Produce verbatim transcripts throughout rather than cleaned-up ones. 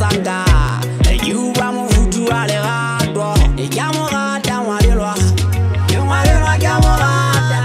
sanga you wa mo futu ale rato e ya mo rata wa le lwa yo wa le lwa ya mo rata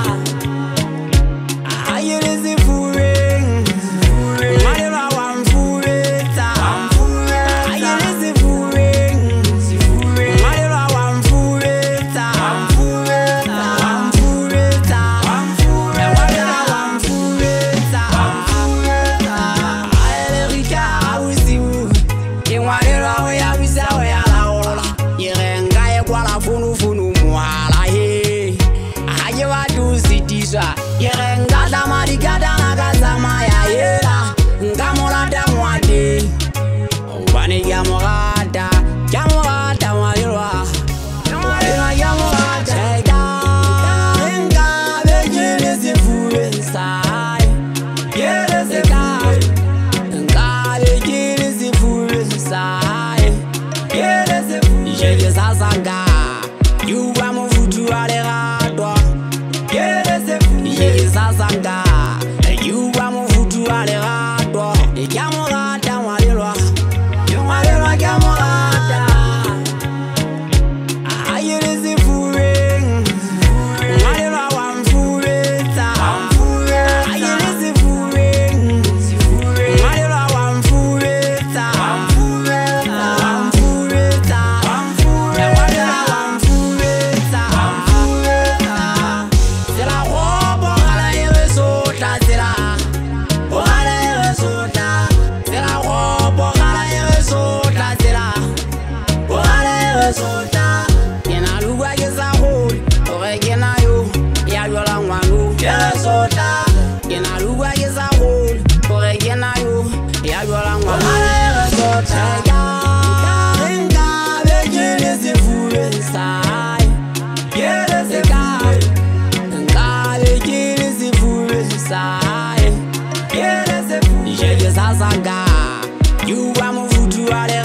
aye le se fure wa le lwa wa mfure ta aye le se fure wa le lwa wa mfure ta mfure ta mfure ta mfure wa le lwa wa mfure ta mfure ta aye le rika awisi ye wa le lwa we ya wisa we ya la ola ye renga ye kwa la funu funu muhala he aye wa du sitisha ye renga da marigada na gazama ya yela ngamola da mwade obane ya morada ya morada wa yelwa yelwa ya morada chega renga bejele se fure sai yele se kai nga bejele se fure sai yele se fure yele sasanga you wa mo futu ale rato yele se fure yele sasanga you wa mo futu ale rato e ya morada wa lelwa yo wa lelwa ya morada aye le se fure wa lelwa wa mfure ta aye le se fure wa lelwa wa mfure ta mfure ta wa lelwa wa mfure ta c'est la robe à la resota c'est la oh à la resota c'est la robe à la resota c'est la oh à la resota kena lugwa geza hol ore kena yo ya yola ngwanu resota kena lugwa geza hol ore kena yo ya yola ngwanu resota renga bejele se fure sai yele se kai nga bejele se fure sai yele se fure yele sasanga you wa mo futu ale